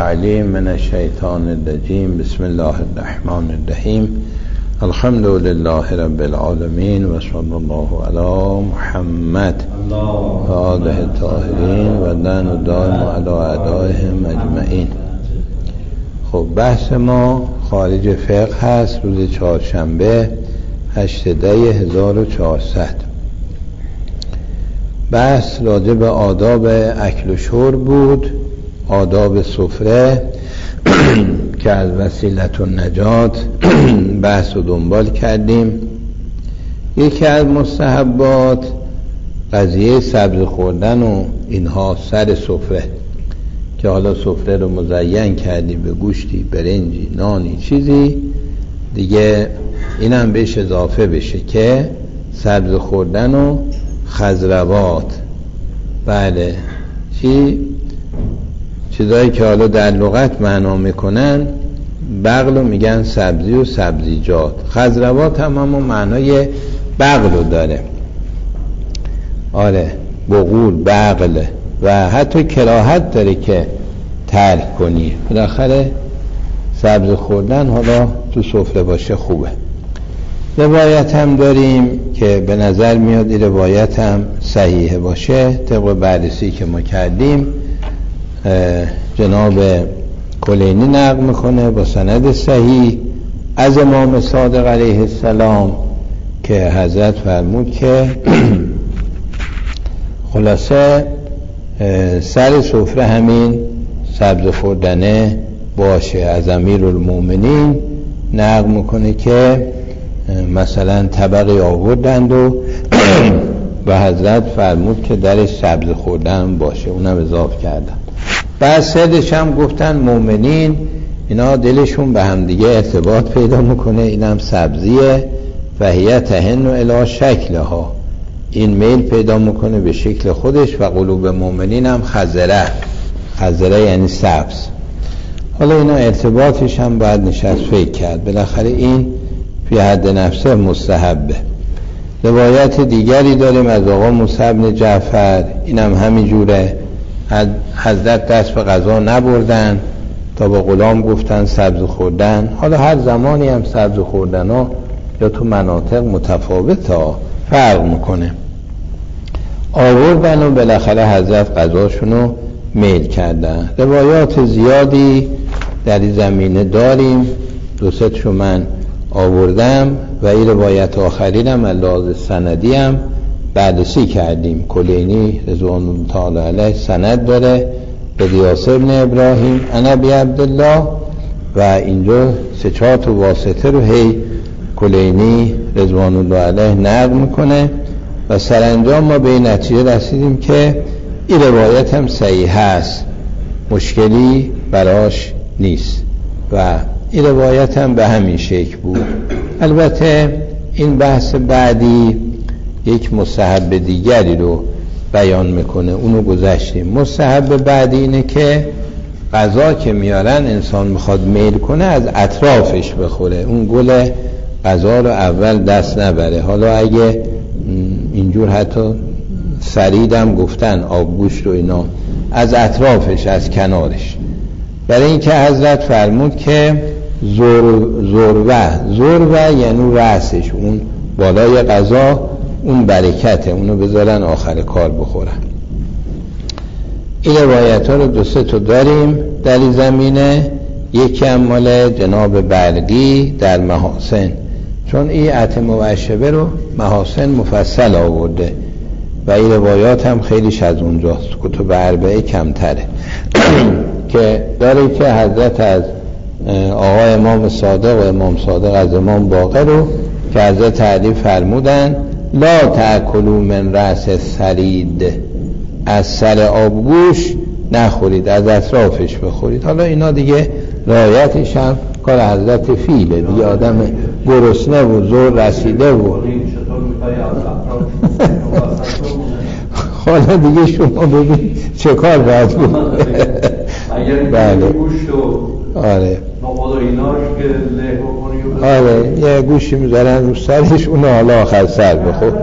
التعلیم من الشیطان الرجیم. بسم الله الرحمن الرحیم. الحمد لله رب العالمین و صلی الله علی محمد و آله الطاهرین و لعن الدائم علی اعدائهم اجمعین. خب بحث ما خارج فقه هست. روز چهارشنبه 8 دی 1400. بحث راجع به آداب اکل و شرب بود، آداب سفره که از وسیلت النجات بحث رو دنبال کردیم. یکی از مستحبات قضیه سبز خوردن و اینها سر سفره، که حالا سفره رو مزین کردی به گوشتی، برنجی، نانی، چیزی دیگه اینم بهش اضافه بشه که سبز خوردن و خضروات. بله، چیزایی که حالا در لغت معنا میکنن، بغلو میگن سبزی و سبزیجات، خضروات هم معنای بغلو داره. آره، بغول، بغل، و حتی کراهت داره که ترک کنی. بالاخره سبز خوردن حالا تو سفره باشه خوبه. روایت هم داریم که به نظر میاد این روایت هم صحیحه باشه. طبق بررسی که ما کردیم جناب کلینی نقل میکنه با سند صحیح از امام صادق علیه السلام که حضرت فرمود که خلاصه سر سفره همین سبز خوردنه باشه. از امیرالمومنین نقل میکنه که مثلا طبقی آوردند و حضرت فرمود که درش سبز خوردن باشه، اونم اضافه کردن. بعد سردش هم گفتن مومنین اینا دلشون به هم دیگه ارتباط پیدا میکنه، اینم سبزیه و هی تهن الی شکلها، این میل پیدا میکنه به شکل خودش. و قلوب مومنین هم خضره یعنی سبز. حالا اینا ارتباطش هم باید نشست فکر کرد. بالاخره این فی حد نفسه مستحبه. روایت دیگری داریم از آقا موسی بن جعفر، اینم همین جوره. حضرت دست به غذا نبردن تا به غلام گفتن سبز خوردن. حالا هر زمانی هم سبز خوردن ها یا تو مناطق متفاوت ها فرق میکنه. آوردن و بالاخره حضرت غذاشونو میل کردن. روایات زیادی در این زمینه داریم، دو سه تاشو من آوردم و این روایت آخرین هم لحاظ سندی هم بررسی کردیم. کلینی رضوان الله تعالی علیه سند داره به یاسر بن ابراهیم عن ابی عبدالله و اینجا سه چهار تا واسطه رو هی کلینی رضوان الله علیه نقل میکنه و سرانجام ما به این نتیجه رسیدیم که این روایت هم صحیح هست، مشکلی براش نیست و این روایت هم به همین شکل بود. البته این بحث بعدی یک مستحب دیگری رو بیان میکنه، اونو گذشتیم. مستحب بعدی اینه که غذا که میارن انسان میخواد میل کنه از اطرافش بخوره، اون گل غذا رو اول دست نبره. حالا اگه اینجور حتی سریدم گفتن آبگوشت و اینا، از اطرافش، از کنارش. برای اینکه حضرت فرمود که زروه یعنی رأسش، اون بالای غذا، اون برکته، اونو بذارن آخر کار بخورن. این روایت ها رو دو سه تا داریم در این زمینه. یکی هم مال جناب برقی در محاسن، چون این عتم و اشبه رو محاسن مفصل آورده و این روایات هم خیلیش از اونجاست، کتب اربعه کمتره که داره که حضرت از آقا امام صادق و امام صادق از امام باقر رو که حضرت تعریف فرمودن لا تأکلوا من رأس سرید، از سر آبگوش نخورید، از اطرافش بخورید. حالا اینا دیگه رعایتش هم کار حضرت فیله دیگه، آدم گرسنه و زور رسیده و حالا دیگه شما ببین چه کار باید بود. بله، آره، آره، یه گوشی میذارن رو سرش، اونو حالا آخر سر بخور.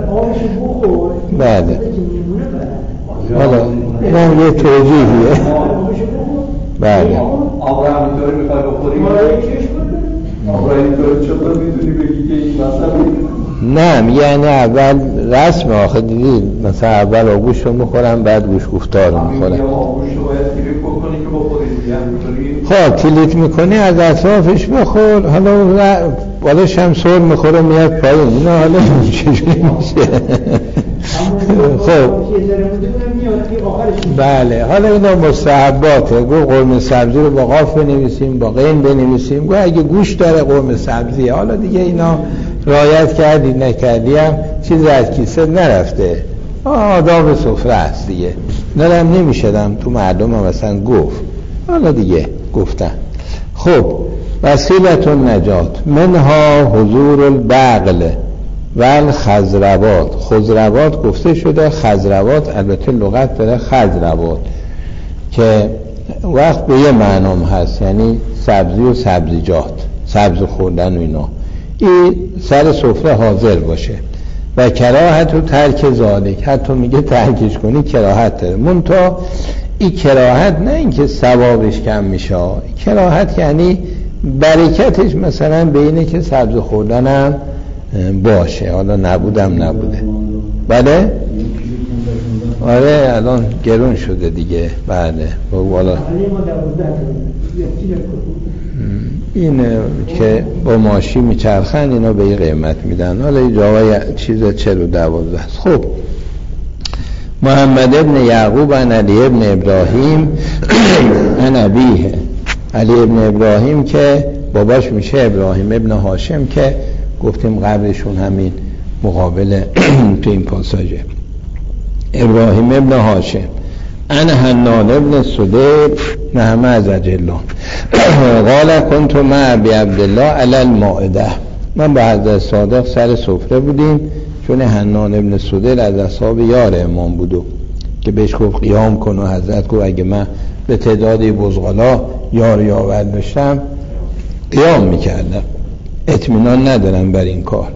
بله، حالا این هم یه توجیهیه. بله آب رو همینطوری میخوای بخوری آب رو اینطوری چطور میتونی بگی که این مثلا نه یعنی اول رسم آخه دیدی مثلا اول آگوش رو میخورم بعد گوش گفتار رو میخورم آگوش رو باید تیلیت بکنی که بخوری خب تیلیت میکنی از اطرافش بخور حالا بالش هم سر میخوره میاد پایین اینا حالا چجوری میشه خب بله حالا اینا مستحباته گو قرمه سبزی رو با قاف بنویسیم با غین بنویسیم گو اگه گوش داره قرمه سبزی حالا دیگه اینا رعایت کردی نکردی هم چیز از کیسه نرفته آداب سفره است دیگه نرم نمیشدم تو مردم هم مثلا گفت حالا دیگه گفتن خب وسیلت النجات منها حضور البغل و الخضروات خضروات گفته شده خضروات البته لغت داره خضروات که وقت به یه معنام هست یعنی سبزی و سبزیجات سبز خوردن و اینا این سر سفره حاضر باشه و کراهت و ترک ذالک حتی میگه ترکش کنی کراهت داره منتها این کراهت نه اینکه ثوابش کم میشه کراهت یعنی برکتش مثلا به اینه که سبز خوردنم باشه حالا نبودم نبوده بله آره الان گرون شده دیگه بله والا این که با ماشی میچرخن اینا به این قیمت میدن حالا این جاوای چیز 412 است خب محمد ابن یعقوب عن علی ابن ابراهیم عن ابیه علی ابن ابراهیم که باباش میشه ابراهیم ابن هاشم که گفتیم قبلشون همین مقابل تو این پاساژه ابراهیم ابن هاشم انا حنان ابن سدید نعم از الله قال کنت مع ابی عبدالله علی المائده من با حضرت صادق سر سفره بودیم چون حنان ابن سدید از اصحاب یار امام بودو که بهش گفت قیام کن و حضرت گفت اگه من به تعدادی بزغلا یار یاور داشتم قیام میکردم اطمینان ندارم بر این کار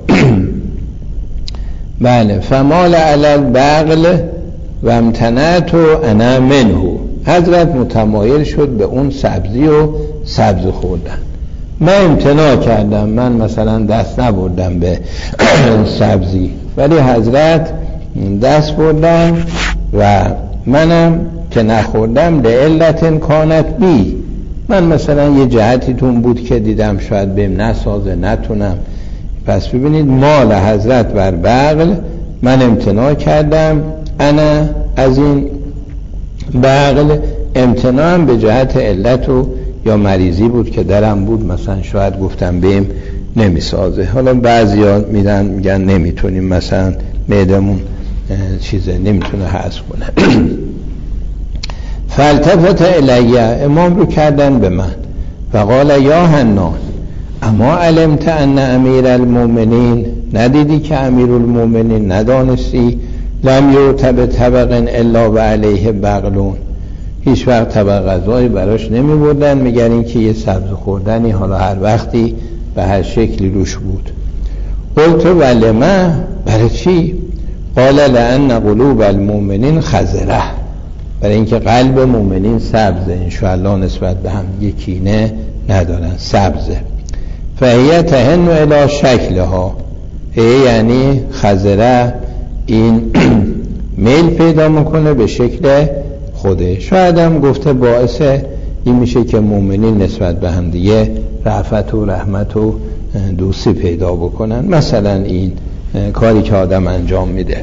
بله فمال علی البغل و امتنعت انا منه حضرت متمایل شد به اون سبزی و سبز خوردن من امتناع کردم من مثلا دست نبردم به سبزی ولی حضرت دست بردم و منم که نخوردم به علت کانت بی من مثلا یه جهتی تون بود که دیدم شاید بهم نسازه نتونم پس ببینید مال حضرت بر بغل من امتناع کردم انا از این بغل امتناعم به جهت علت و یا مریضی بود که درم بود مثلا شاید گفتم بهم نمیسازه حالا بعضیا میگن نمیتونیم مثلا معدمون چیزه نمیتونه هضم کنه فالتفت الیه امام رو کردن به من فقال یا حنان اما علمت ان امیر المؤمنین ندیدی که امیر المؤمنین ندانستی لم یؤت بطبق الا و علیه بغلون هیچ وقت طبق غذایی براش نمی بردن مگر اینکه یه سبز خوردنی حالا هر وقتی به هر شکلی روش بود قلت ولما برای چی؟ قال لأن قلوب المؤمنین خضره برای اینکه قلب مؤمنین سبزه انشاءالله نسبت به هم یکینه ندارن سبزه فهیه تهن الی شکلها یعنی خضره این میل پیدا میکنه به شکل خوده شاید هم گفته باعث این میشه که مؤمنین نسبت به هم دیگه رأفت و رحمت و دوستی پیدا بکنن مثلا این کاری که آدم انجام میده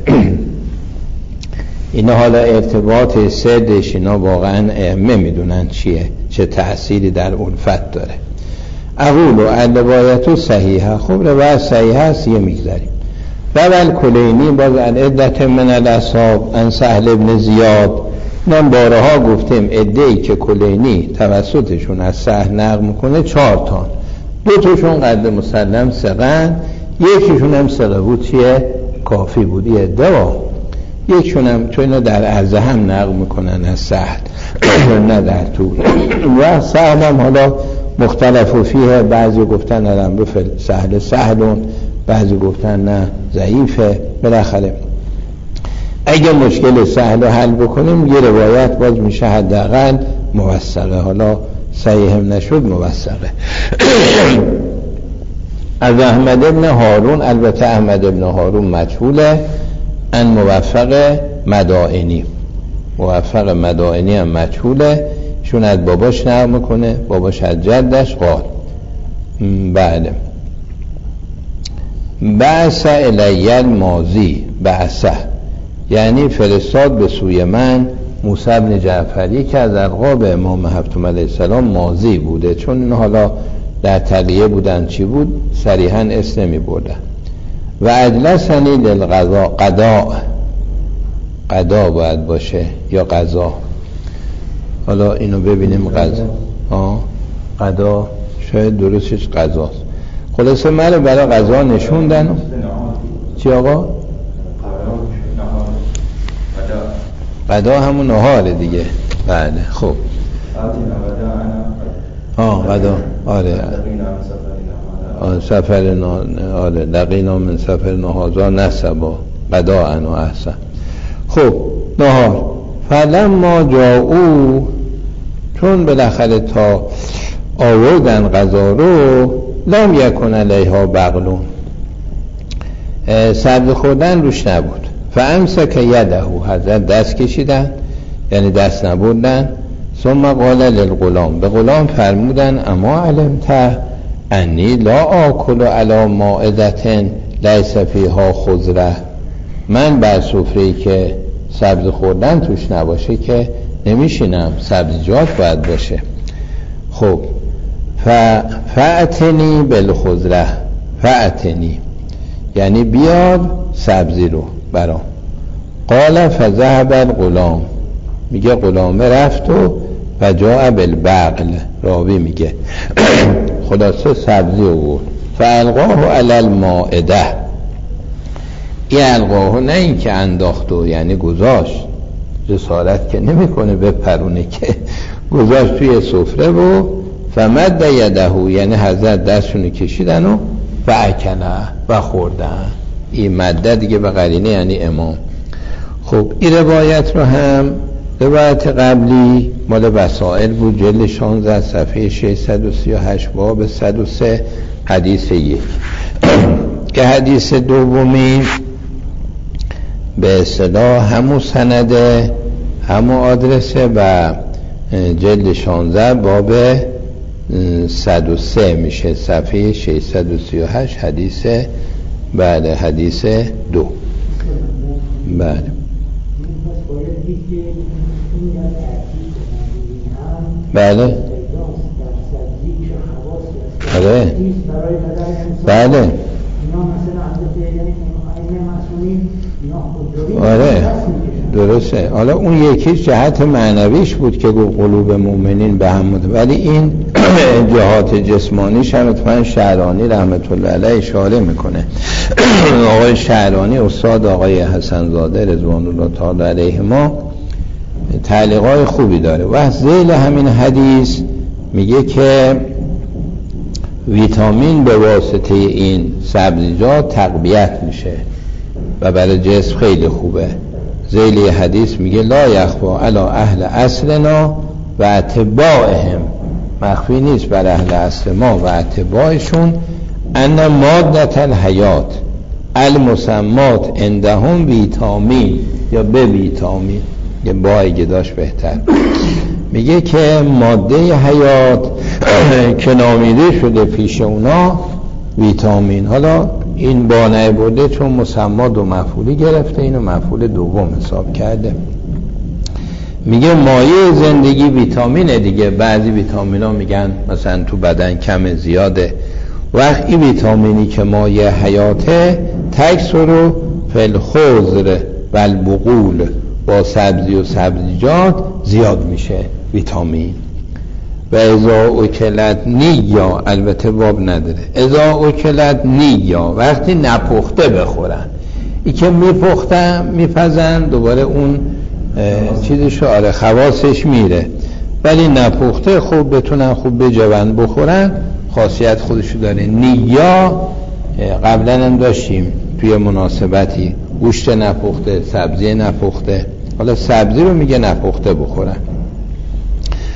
اینا حالا ارتباط سردش اینا واقعا ائمه میدونن چیه چه تأثیری در الفت داره اقول و الروایت صحیحه خب روایت صحیحه است یه میگذاریم روال کلینی باز عدت من الاصحاب ان سهل ابن زیاد من بارها گفتیم عده‌ای که کلینی توسطشون از سهل نقل میکنه 4 تا 2 تاشون قد مسلم ثقن یکیشون هم ثقه بود چیه کافی بود یه عده یکشون هم چون اینا در عرضه هم نقل میکنن از سهل نه در طول و سهل هم حالا مختلف و فیه بعضی گفتن علم به سهل سهلون بعضی گفتن نه ضعیفه بالاخره اگه مشکل سهل حل بکنیم یه روایت باز میشه حداقل موثقه، حالا صحیح هم نشد موثقه. از احمد ابن هارون، البته احمد ابن هارون مجهوله، ان موفق مدائنی، موفق مدائنی هم مجهوله، چون از باباش نقل میکنه، باباش از جدش قال. بله. بعث الی الماضی، بعثه یعنی فرستاد به سوی من موسی بن جعفری که از القاب امام هفتم علیه السلام ماضی بوده، چون این حالا در تلیه بودن چی بود صریحا اسم نمی بردن. و اجلسنی للقضاء، قضا باید باشه یا قضا، حالا اینو ببینیم. قضا شاید درستش قضاست. خلاصه من رو برای قضا نشوندن. چی آقا؟ قضا همون نهاره دیگه. بله خب قضا، آره سفر آره لقینا من سفر نهازا نسبا قضا انا احسن. خب نهار فلما جاءو، چون بالاخره تا آوردن قضا رو، لم یکن علیها بغلون، سبزی خوردن روش نبود. فامسک یده، حضرت دست کشیدن یعنی دست نبردن. ثم قال للغلام، به غلام فرمودن اما علمت انی لا آکل علی مائدة لیس فیها خضره، من بر سفره‌ای که سبزی خوردن توش نباشه که نمیشینم، سبزیجات باید باشه. خب فأتنی بالخضره، فأتنی یعنی بیار سبزی رو برام. قال فذهب الغلام، میگه غلامه رفت و جاء بالبغل، راوی میگه خلاصه سبزی آورد. فالقاه علی المائده، این القاه نه این که انداخت یعنی گذاشت، جسارت که نمیکنه بپرونه، که گذاشت توی سفره و فمد یده، یعنی حضرت دستشونو کشیدن و اکله و خوردن. این مده دیگه به قرینه یعنی امام. خب این روایت رو هم روایت قبلی مال وسائل بود، جلد 16 صفحه 638 باب 103 حدیث 1 که حدیث دومی به اصطلاح همون سنده، همون آدرسه و جلد 16 باب 103 میشه، صفحه 638 حدیث بعد حدیث 2. بله بله بله بله آره درسته. حالا اون یکی جهت معنویش بود که گفت قلوب مؤمنین به هم متفاوته، ولی این جهات جسمانیش هم اتفاقا شعرانی رحمت الله علیه اشاره میکنه. آقای شعرانی استاد آقای حسن زاده رضوان الله تعالی علیهما تعلیقای خوبی داره و از ذیل همین حدیث میگه که ویتامین به واسطه این سبزیجات تقویت میشه و برای جسم خیلی خوبه. ذیل حدیث میگه لا یخفا علی اهل اصلنا و اتباعهم، مخفی نیست بر اهل اصل ما و اتباعشون، ان مادت الحیات المسمات عندهم ویتامین یا به ویتامین، یه بایی داشت بهتر، میگه که ماده حیات که نامیده شده پیش اونا ویتامین. حالا این بانه برده چون مسما دو مفعولی گرفته، اینو مفعول دوم حساب کرده. میگه مایه زندگی ویتامینه دیگه. بعضی ویتامین ها میگن مثلا تو بدن کم زیاده، وقتی ویتامینی که مایه حیاته تکثر فی الخضر و البقول، با سبزی و سبزیجات زیاد میشه ویتامین. و اذا اکلت نیا، البته باب نداره، اذا اکلت نیا وقتی نپخته بخورن، ای که میپختن میپزن دوباره اون چیزشو آره خواصش میره، ولی نپخته خوب بتونن خوب بجون بخورن، خاصیت خودشو داره. نیا قبلا هم داشتیم توی مناسبتی، گوشت نپخته، سبزی نپخته، حالا سبزی رو میگه نپخته بخورن.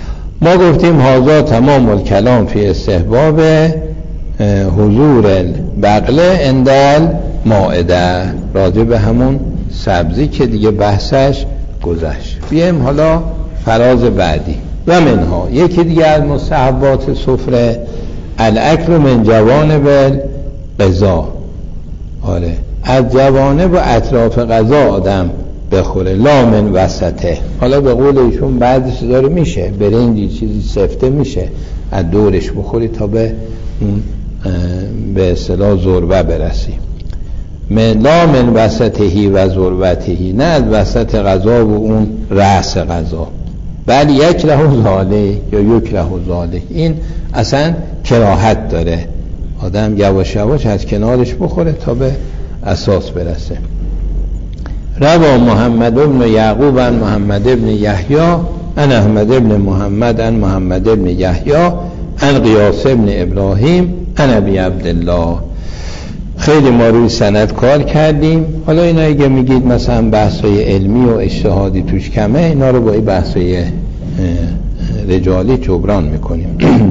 ما گفتیم هذا تمام الکلام فی استحباب حضور البقله عند المائده، راجع به همون سبزی که دیگه بحثش گذشت. بیایم حالا فراز بعدی. و منها، یکی دیگه از مستحبات سفره الاکل من جوانب الغذا. آره، از جوانب و اطراف غذا آدم بخوره، لا من وسطه. حالا به قول ایشون بعضی چیزا رو میشه برنجی چیزی سفته میشه از دورش بخوری تا به اون به اصطلاح ذروه برسی. لا من وسطهی و ذروتهی، نه از وسط غذا و اون رأس غذا، بل یکره ذالک یا یکره ذالک. این اصلا کراهت داره، آدم یواش یواش از کنارش بخوره تا به اساس برسه. روا محمد بن یعقوب عن محمد بن یحیی عن احمد بن محمد عن محمد بن یحیی عن قیاس بن ابراهیم عن ابی عبدالله. خیلی ما روی سند کار کردیم. حالا اینا اگه میگید مثلا بحثای علمی و اجتهادی توش کمه، اینا رو با این بحثای رجالی جبران میکنیم.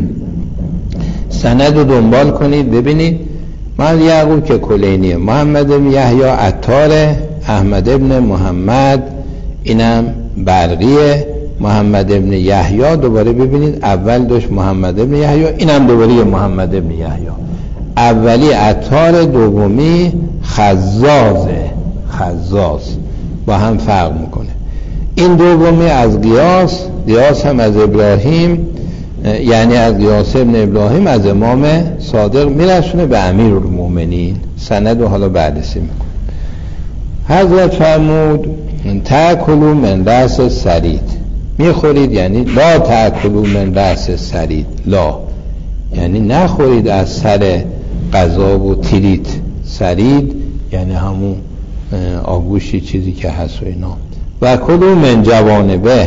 سند رو دنبال کنید ببینید. محمد یعقوب که کلینیه، محمد بن یحیی عطاره، احمد بن محمد اینم برقیه، محمد بن یحیی دوباره ببینید اول داشت محمد بن یحیی، اینم دوباره محمد بن یحیی. اولی عطار، دومی خزازه، خزاز با هم فرق میکنه. این دومی از قیاس هم از ابراهیم، یعنی از قیاس ابن ابراهیم از امام صادق میرسونه به امیرالمومنین. سند رو حالا بررسی میکنه. حضرت فرمود تأکلوا من رأس السرید، میخورید یعنی لا تأکلوا من رأس السرید، لا یعنی نخورید از سر غذا و تریت. سرید یعنی همون آگوشی چیزی که هست و اینا. و کلوا من جوانبه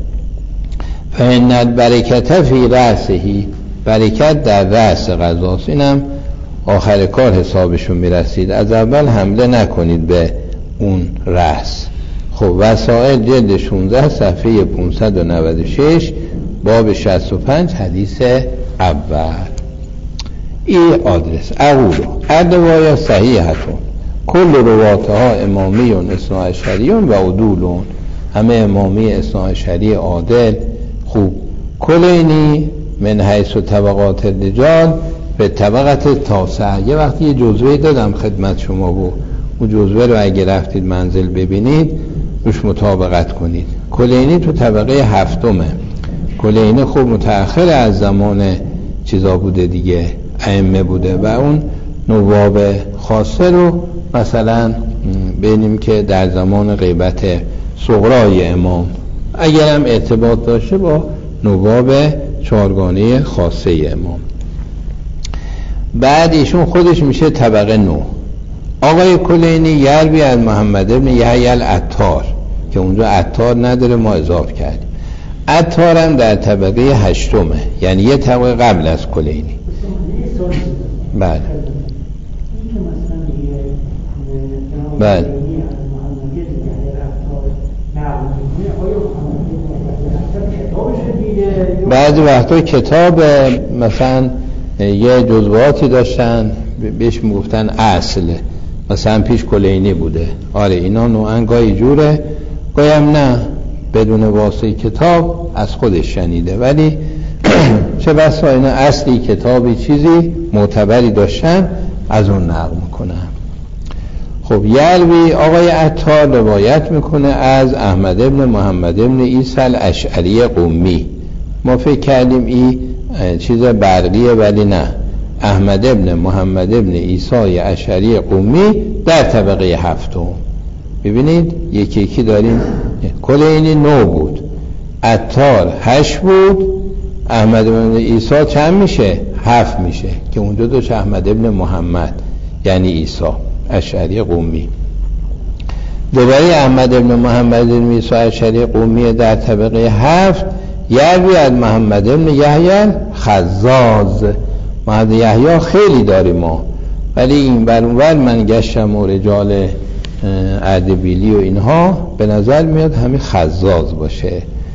فإن البرکت فی رأسه، برکت در رأس غذاست. اینم آخر کار حسابشون میرسید، از اول حمله نکنید به اون رأس. خب وسائل جلد 16 صفحه 596 باب 65 حدیث اول. این آدرس اقولو الرواية صحیحتون کل رواتها امامیون اثناعشریون و عدولون، همه امامی اثناعشری عادل خوب. کلینی من حیث و طبقات الرجال به طبقت تاسع. یه وقتی یه جزوه دادم خدمت شما و اون جزوه رو اگه رفتید منزل ببینید روش مطابقت کنید. کلینی تو طبقه هفتمه. کلینی خوب متأخر از زمان چیزا بوده دیگه، ائمه بوده و اون نواب خاصه رو مثلا ببینیم که در زمان غیبت صغرای امام اگرم ارتباط داشته با نواب چهارگانه خاصه امام. بعد ایشون خودش میشه طبقه 9. آقای کلینی یروی از محمد بن یحیی العطار که اونجا عطار نداره، ما اضافه کردیم. عطار هم در طبقه 8، یعنی یه طبقه قبل از کلینی. بله بله. بعضی وقتا کتاب مثلا یه جزواتی داشتن بهش میگفتن اصل، مثلا پیش کلینی بوده. آره اینا نوعا گاهی جوره، گاهی هم نه، بدون واسطه کتاب از خودش شنیده، ولی چه بسا اینا اصلی کتابی چیزی معتبری داشتن از اون نقل میکنن. خب یلوی آقای عطار روایت میکنه از احمد ابن محمد ابن عیسی الاشعری قمی. ما فکر کردیم این چیز برقیه، ولی نه، احمد ابن محمد ابن عیسی اشعری قمی در طبقه 7. ببینید یکی یکی داریم. کلینی 9 بود، عطار 8 بود، احمد ابن عیسی چند میشه؟ 7 میشه که اونجا دوش احمد ابن محمد یعنی عیسی اشعری قمی. دوباره احمد ابن محمد ابن عیسی اشعری قمی در طبقه 7 یروی از محمد ابن یحیی خزاز. محمد یحیی خیلی داریم ما، ولی این برونور من گشتم و رجال اردبیلی و اینها به نظر میاد همین خزاز باشه.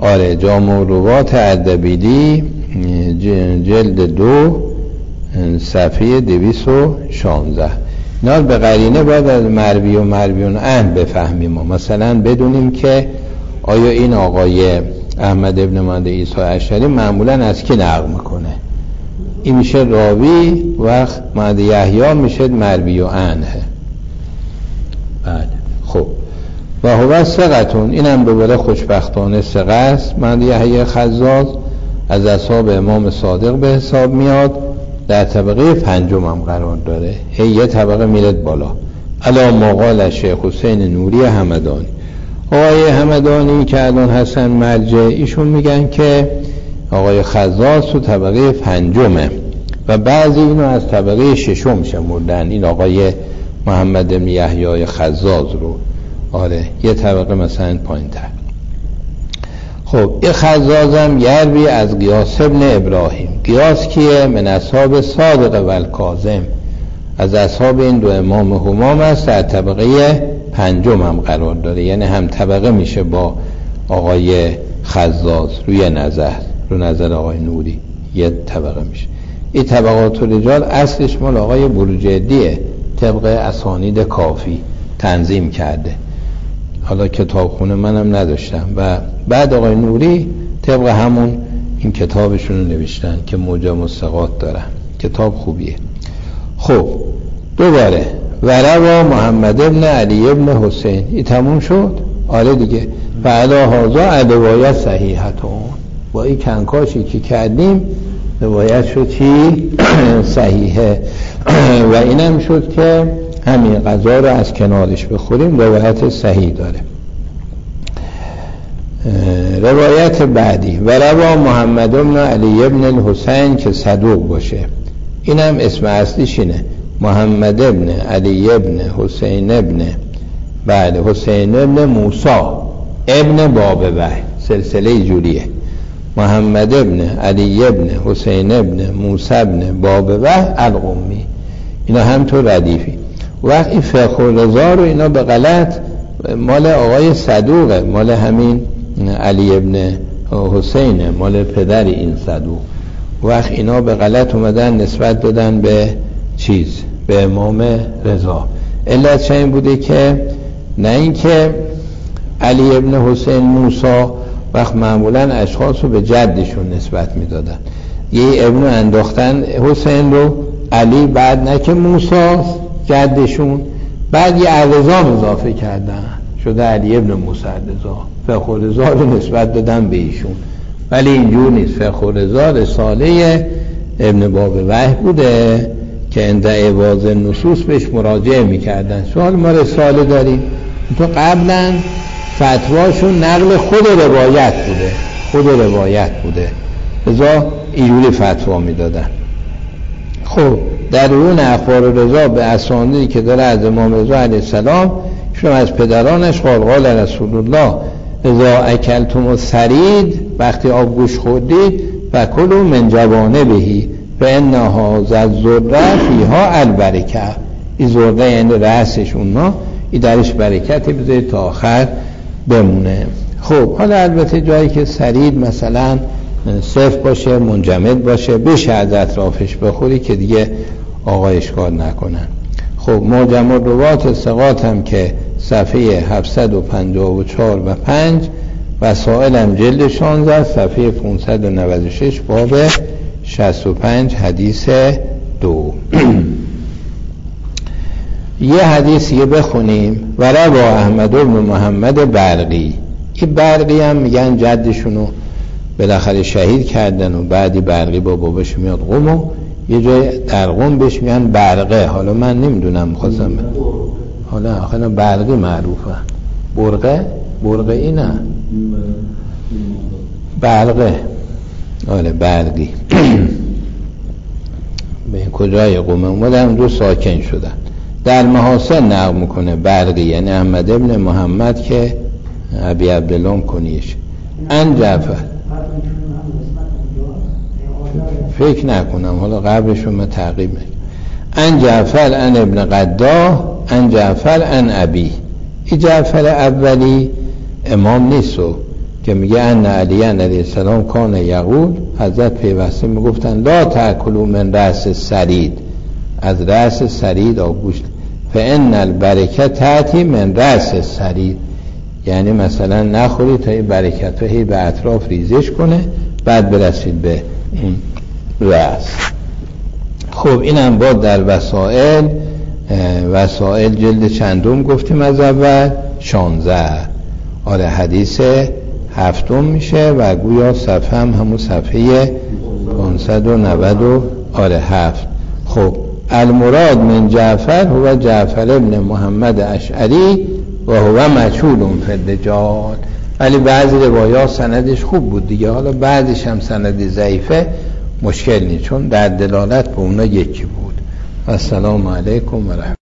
آره جامع الروات اردبیلی جلد 2 صفحه 216. اینا به قرینه باید از مروی و مرویون عنه بفهمیم و مثلا بدونیم که آیا این آقای احمد ابن محمد عیسی اشعری معمولا از کی نقل میکنه؟ این میشه راوی، وقت محمد یحیی میشه مروی و عنه. بله خب و هو ثقتون، اینم دوباره خوشبختانه ثقه است. محمد یحیی خزاز از اصحاب امام صادق به حساب میاد، در طبقه 5 هم قرار داره، یه طبقه میرد بالا. علا مقال شیخ حسین نوری همدانی. آقای همدانی که الان هستن مرجع، ایشون میگن که آقای خزاز تو طبقه 5 و بعضی اینو از طبقه 6 شمردن، این آقای محمد بن یحیی خزاز رو. آره یه طبقه مثلا پایین‌تر. خب این خزازم یروی از قیاس ابن ابراهیم. قیاس کیه؟ من اصحاب صادق و الکاظم، از اصحاب این دو امام همام است، در طبقه 5 هم قرار داره، یعنی هم طبقه میشه با آقای خزاز روی نظر آقای نوری، یه طبقه میشه. این طبقات رجال اصلش مال آقای بروجردیه، طبق اسانید کافی تنظیم کرده. حالا کتابخونه منم نداشتم و بعد آقای نوری طبق همون این کتابشون رو نوشتن که معجم الثقات دارن، کتاب خوبیه. خب دوباره وروا محمد ابن علی ابن حسین، این تموم شد. آره دیگه. و علی هذا روایت صحیحتون، با این کنکاشی که کردیم روایت شد چی؟ صحیحه. و اینم شد که همین غذا رو از کنارش بخوریم، روایت صحیح داره. روایت بعدی وروا محمد ابن علی ابن الحسین که صدوق باشه، اینم اسم اصلیش اینه، محمد ابن علی ابن حسین ابن بعد حسین ابن موسی ابن باب وحی، سلسله جوریه، محمد ابن علی ابن حسین ابن موسی ابن باب وحی القمی، اینا هم تو ردیفی. وقت این فقه و رضا رو اینا به غلط مال آقای صدوقه، مال همین علی ابن حسینه، مال پدر این صدوق. وقت اینا به غلط اومدن نسبت دادن به چیز، به امام رضا. علت چه این بوده که نه اینکه علی ابن حسین موسی وقت معمولا اشخاص رو به جدشون نسبت میدادن، یه ابن انداختن حسین رو علی، بعد نه که موسی جدشون، بعد یه رضا اضافه کردن شده علی ابن موسی رضا، فقه رضا رو نسبت دادن به ایشون. ولی اینجور نیست. فقه رضا رساله ابن باب وحی بوده که عند عواض نصوص بهش مراجعه میکردن. سوال ما رساله داریم، تو قبلا فتواشون نقل خود روایت بوده، رضا اینجوری فتوا میدادن. خب در اون اخبار رضا به اسانیدی که داره از امام رضا علیه السلام، شما از پدرانش قال رسول الله اذا اکلتم الثرید، وقتی آبگوش خوردید و کلوا من جوانبه فانها ذره فیها البرکه، این ذره یعنی رأسش اونا، این درش برکتی بذارید تا آخر بمونه. خب حالا البته جایی که ثرید مثلا صرف باشه، منجمد باشه، بشه از اطرافش بخوری که دیگه آقا اشکال نکنن. خب معجم الروات ثقات هم که صفحه 754 و 5، وسائل هم جلد 16 صفحه 596 باب 65 حدیث 2. یه حدیث یه بخونیم. و روا احمد بن محمد برقی، این برقی هم میگن جدشونو بالاخره شهید کردن و بعدی برقی با باباش میاد قم و یه جای در قم بهش میگن برقه. حالا من نمیدونم، خواستم حالا آخه برقی معروفه، برقه ای نه، برقه. آره برقی. به کجای قم اومدن دو ساکن شدن. در محاسن نقل میکنه برقی، یعنی احمد ابن محمد که ابی عبدالله کنیش. ان جعفر فکر نکنم، حالا قبلشون من تعقیب نکنم. ان جعفر ان ابن قداه ان جعفر ان ابی. این جعفر اولی امام نیست و که میگه ان علی علیه السلام کان یقول، حضرت پیوسته میگفتن لا تاکلوا من رأس السرید، از رأس سرید آگوشت، فان البرکه تأتی من رأس السرید، یعنی مثلا نخورید تا این برکت هی به اطراف ریزش کنه بعد برسید به این رأس. خب اینم با در وسائل جلد چندم گفتیم از اول 16. آره حدیث 7 میشه و گویا صفحه هم همون صفحه 590 آره 7. خب المراد من جعفر هو جعفر ابن محمد اشعری و هو مجهول فی الرجال، ولی بعضی روایات سندش خوب بود دیگه، حالا بعضیش هم سند ضعیفه، مشکل نیست چون در دلالت به اونا یکی بود. السلام علیکم و رحمت